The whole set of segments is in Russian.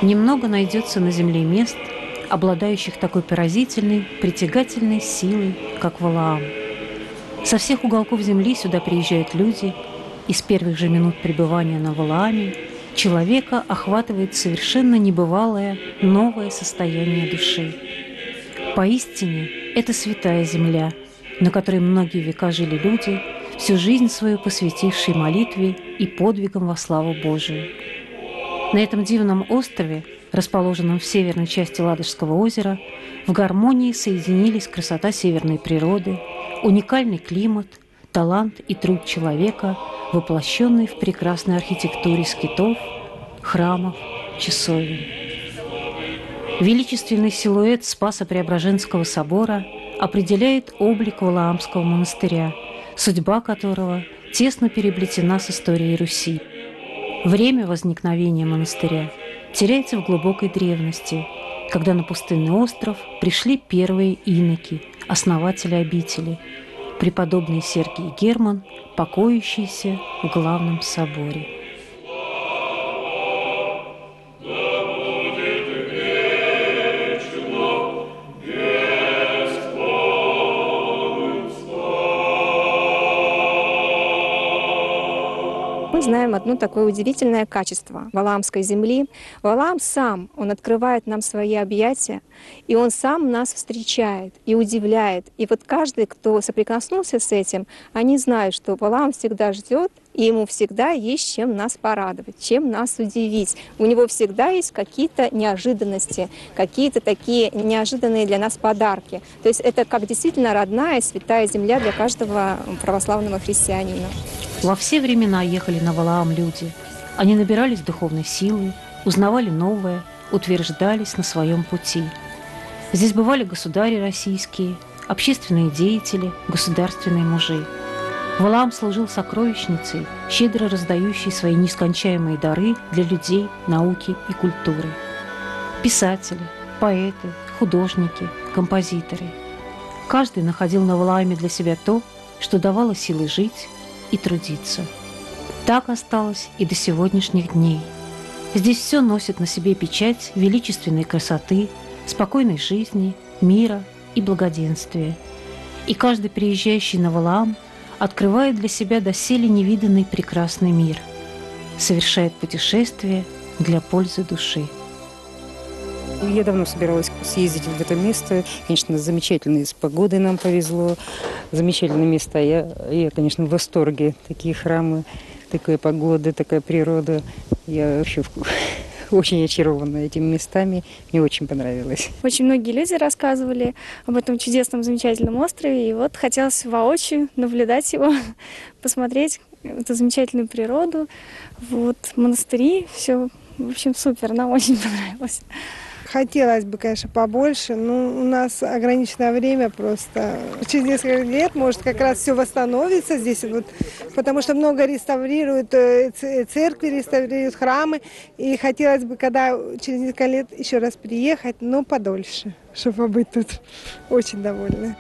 Немного найдется на земле мест, обладающих такой поразительной, притягательной силой, как Валаам. Со всех уголков земли сюда приезжают люди, и с первых же минут пребывания на Валааме человека охватывает совершенно небывалое новое состояние души. Поистине, это святая земля, на которой многие века жили люди, всю жизнь свою посвятившие молитве и подвигам во славу Божию. На этом дивном острове, расположенном в северной части Ладожского озера, в гармонии соединились красота северной природы, уникальный климат, талант и труд человека, воплощенный в прекрасной архитектуре скитов, храмов, часовен. Величественный силуэт Спасо-Преображенского собора определяет облик Валаамского монастыря, судьба которого тесно переплетена с историей Руси. Время возникновения монастыря теряется в глубокой древности, когда на пустынный остров пришли первые иноки, основатели обители, преподобный Сергий Герман, покоящийся в главном соборе. Мы знаем одно такое удивительное качество Валаамской земли. Валаам сам, он открывает нам свои объятия, и он сам нас встречает и удивляет. И вот каждый, кто соприкоснулся с этим, они знают, что Валаам всегда ждет, и ему всегда есть чем нас порадовать, чем нас удивить. У него всегда есть какие-то неожиданности, какие-то такие неожиданные для нас подарки. То есть это как действительно родная, святая земля для каждого православного христианина. Во все времена ехали на Валаам люди. Они набирались духовной силы, узнавали новое, утверждались на своем пути. Здесь бывали государи российские, общественные деятели, государственные мужи. Валаам служил сокровищницей, щедро раздающей свои нескончаемые дары для людей, науки и культуры. Писатели, поэты, художники, композиторы. Каждый находил на Валааме для себя то, что давало силы жить и трудиться. Так осталось и до сегодняшних дней. Здесь все носит на себе печать величественной красоты, спокойной жизни, мира и благоденствия. И каждый приезжающий на Валаам открывает для себя доселе невиданный прекрасный мир, совершает путешествие для пользы души. Я давно собиралась съездить в это место. Конечно, замечательно, с погодой нам повезло. Замечательные места. Я, конечно, в восторге. Такие храмы, такая погода, такая природа. Я вообще очень очарована этими местами. Мне очень понравилось. Очень многие люди рассказывали об этом чудесном, замечательном острове. И вот хотелось воочию наблюдать его, посмотреть эту замечательную природу. Вот, монастыри, все, в общем, супер. Нам очень понравилось. Хотелось бы, конечно, побольше, но у нас ограниченное время просто. Через несколько лет, может, как раз все восстановится здесь, вот, потому что много реставрируют, церкви реставрируют, храмы. И хотелось бы, когда через несколько лет еще раз приехать, но подольше, чтобы побыть тут. Очень довольна.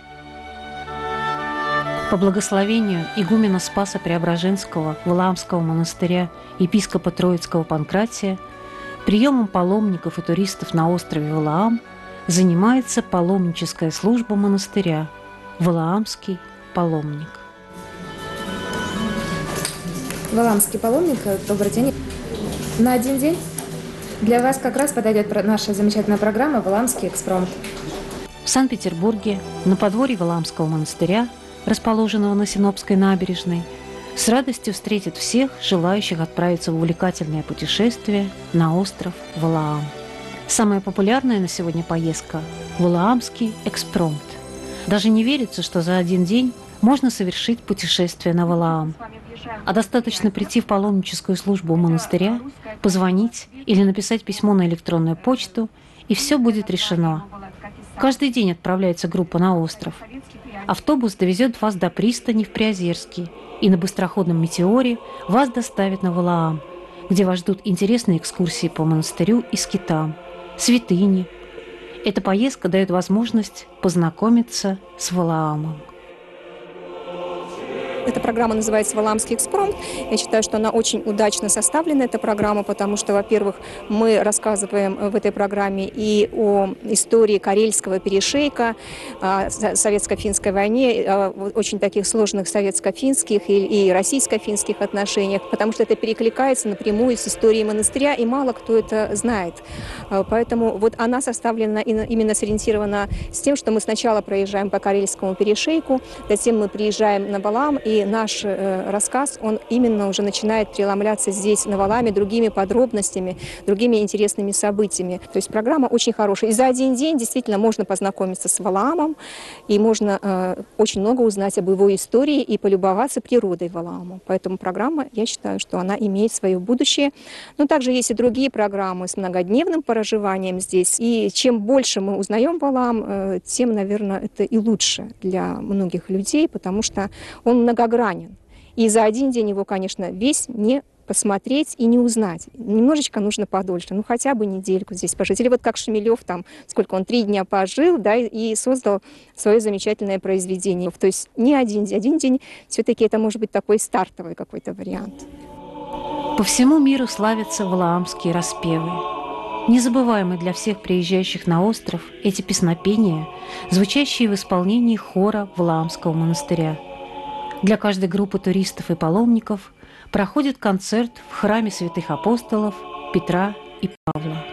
По благословению игумена Спаса Преображенского Валаамского монастыря епископа Троицкого Панкратия приемом паломников и туристов на острове Валаам занимается паломническая служба монастыря «Валаамский паломник». Валаамский паломник, добрый день. На один день для вас как раз подойдет наша замечательная программа «Валаамский экспромт». В Санкт-Петербурге, на подворье Валаамского монастыря, расположенного на Синопской набережной, с радостью встретит всех, желающих отправиться в увлекательное путешествие на остров Валаам. Самая популярная на сегодня поездка – Валаамский экспромт. Даже не верится, что за один день можно совершить путешествие на Валаам. А достаточно прийти в паломническую службу монастыря, позвонить или написать письмо на электронную почту, и все будет решено. Каждый день отправляется группа на остров. Автобус довезет вас до пристани в Приозерске, и на быстроходном «Метеоре» вас доставят на Валаам, где вас ждут интересные экскурсии по монастырю и скитам, святыни. Эта поездка дает возможность познакомиться с Валаамом. Эта программа называется «Валаамский экспромт». Я считаю, что она очень удачно составлена, эта программа, потому что, во-первых, мы рассказываем в этой программе и о истории Карельского перешейка, о советско-финской войне, о очень таких сложных советско-финских и российско-финских отношениях, потому что это перекликается напрямую с историей монастыря, и мало кто это знает. Поэтому вот она составлена именно сориентирована с тем, что мы сначала проезжаем по Карельскому перешейку, затем мы приезжаем на Валаам, и наш рассказ, он именно уже начинает преломляться здесь, на Валааме, другими подробностями, другими интересными событиями. То есть программа очень хорошая. И за один день действительно можно познакомиться с Валаамом, и можно очень много узнать об его истории и полюбоваться природой Валаама. Поэтому программа, я считаю, что она имеет свое будущее. Но также есть и другие программы с многодневным проживанием здесь. И чем больше мы узнаем Валаам, тем, наверное, это и лучше для многих людей, потому что он многогранен. И за один день его, конечно, весь не посмотреть и не узнать. Немножечко нужно подольше, ну хотя бы недельку здесь пожить. Или вот как Шмелев, там, сколько он, 3 дня пожил, да, и создал свое замечательное произведение. То есть не один день, все-таки это может быть такой стартовый какой-то вариант. По всему миру славятся валаамские распевы. Незабываемы для всех приезжающих на остров эти песнопения, звучащие в исполнении хора Валаамского монастыря. Для каждой группы туристов и паломников проходит концерт в храме святых апостолов Петра и Павла.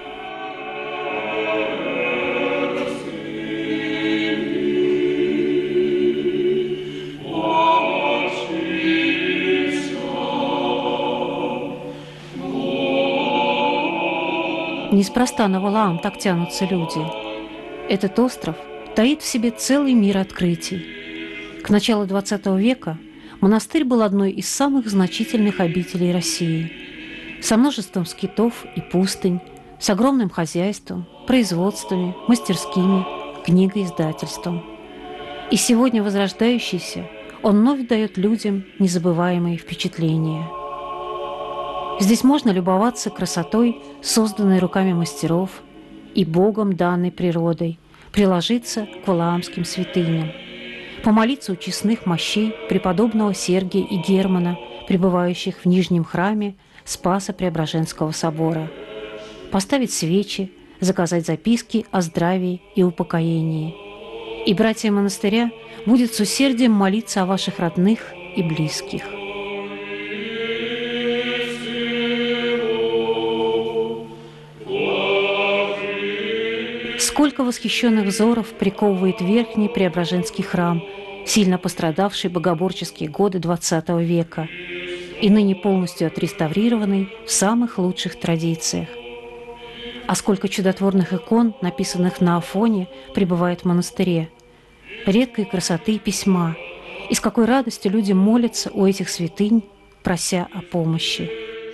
Неспроста на Валаам так тянутся люди. Этот остров таит в себе целый мир открытий. К началу XX века монастырь был одной из самых значительных обителей России, со множеством скитов и пустынь, с огромным хозяйством, производствами, мастерскими, книгоиздательством. И сегодня возрождающийся, он вновь дает людям незабываемые впечатления. Здесь можно любоваться красотой, созданной руками мастеров, и Богом данной природой, приложиться к валаамским святыням, помолиться у честных мощей преподобного Сергия и Германа, пребывающих в Нижнем храме Спасо-Преображенского собора, поставить свечи, заказать записки о здравии и упокоении. И братья монастыря будет с усердием молиться о ваших родных и близких. Сколько восхищенных взоров приковывает верхний Преображенский храм, сильно пострадавший в богоборческие годы XX века и ныне полностью отреставрированный в самых лучших традициях. А сколько чудотворных икон, написанных на Афоне, пребывает в монастыре. Редкой красоты письма, и с какой радостью люди молятся у этих святынь, прося о помощи.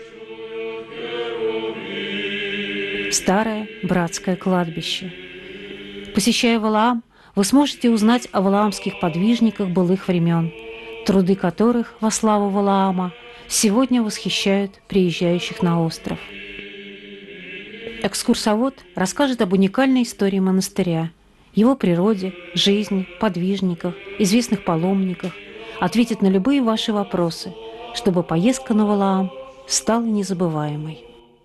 Старое братское кладбище. Посещая Валаам, вы сможете узнать о валаамских подвижниках былых времен, труды которых во славу Валаама сегодня восхищают приезжающих на остров. Экскурсовод расскажет об уникальной истории монастыря, его природе, жизни, подвижниках, известных паломниках, ответит на любые ваши вопросы, чтобы поездка на Валаам стала незабываемой.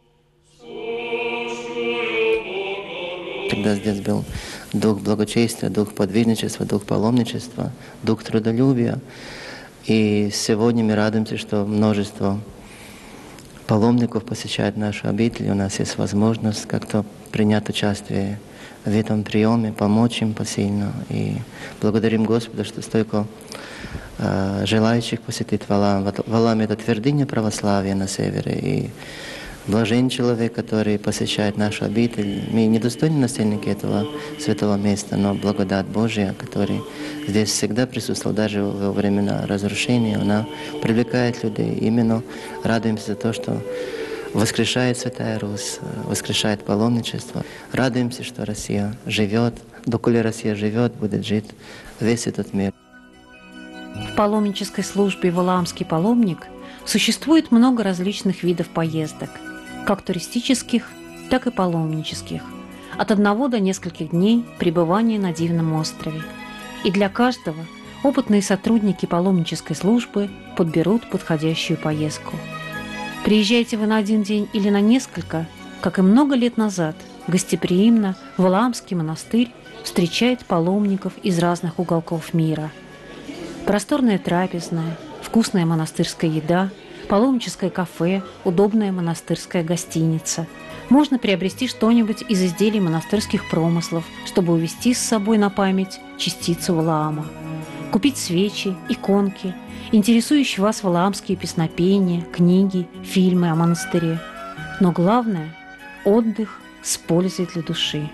Всегда здесь был дух благочестия, дух подвижничества, дух паломничества, дух трудолюбия. И сегодня мы радуемся, что множество паломников посещает нашу обитель. У нас есть возможность как-то принять участие в этом приеме, помочь им посильно. И благодарим Господа, что столько желающих посетить Валаам. Валаам — это твердыня православия на севере. И блажен человек, который посещает нашу обитель. Мы недостойны насельники этого святого места, но благодать Божья, которая здесь всегда присутствовала, даже во времена разрушения, она привлекает людей. Именно радуемся за то, что воскрешает Святая Русь, воскрешает паломничество. Радуемся, что Россия живет, доколе Россия живет, будет жить весь этот мир. В паломнической службе «Валаамский паломник» существует много различных видов поездок, как туристических, так и паломнических, от 1 до нескольких дней пребывания на Дивном острове. И для каждого Опытные сотрудники паломнической службы подберут подходящую поездку. Приезжаете вы на один день или на несколько, как и много лет назад, гостеприимно Валаамский монастырь встречает паломников из разных уголков мира. Просторная трапезная, вкусная монастырская еда, паломническое кафе, удобная монастырская гостиница. Можно приобрести что-нибудь из изделий монастырских промыслов, чтобы увезти с собой на память частицу Валаама. Купить свечи, иконки, интересующие вас валаамские песнопения, книги, фильмы о монастыре. Но главное – отдых с пользой для души.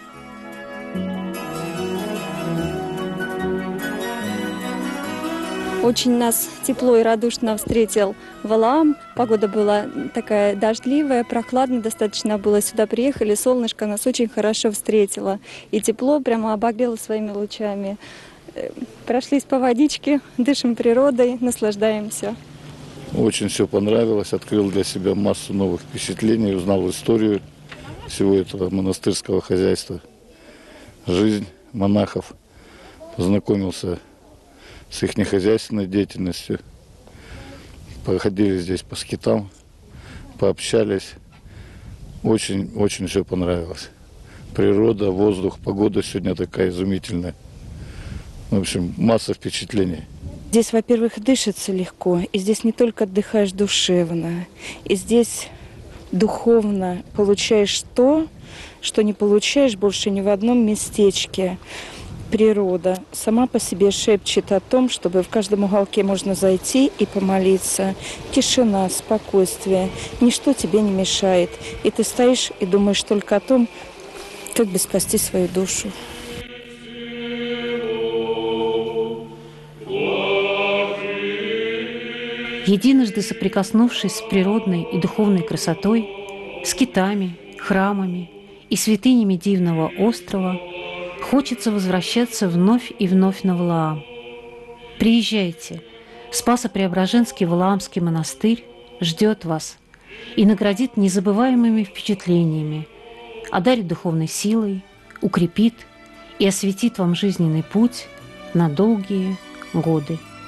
Очень нас тепло и радушно встретил Валаам. Погода была такая дождливая, прохладно достаточно было. Сюда приехали, солнышко нас очень хорошо встретило. И тепло прямо обогрело своими лучами. Прошлись по водичке, дышим природой, наслаждаемся. Очень все понравилось, открыл для себя массу новых впечатлений, узнал историю всего этого монастырского хозяйства, жизнь монахов, познакомился с их хозяйственной деятельностью, походили здесь по скитам, пообщались, очень все понравилось. Природа, воздух, погода сегодня такая изумительная. В общем, масса впечатлений. Здесь, во-первых, дышится легко, и здесь не только отдыхаешь душевно, и здесь духовно получаешь то, что не получаешь больше ни в одном местечке. Природа сама по себе шепчет о том, чтобы в каждом уголке можно зайти и помолиться. Тишина, спокойствие, ничто тебе не мешает. И ты стоишь и думаешь только о том, как бы спасти свою душу. Единожды соприкоснувшись с природной и духовной красотой, скитами, храмами и святынями дивного острова, хочется возвращаться вновь и вновь на Валаам. Приезжайте, Спасо-Преображенский Валаамский монастырь ждет вас и наградит незабываемыми впечатлениями, одарит духовной силой, укрепит и осветит вам жизненный путь на долгие годы.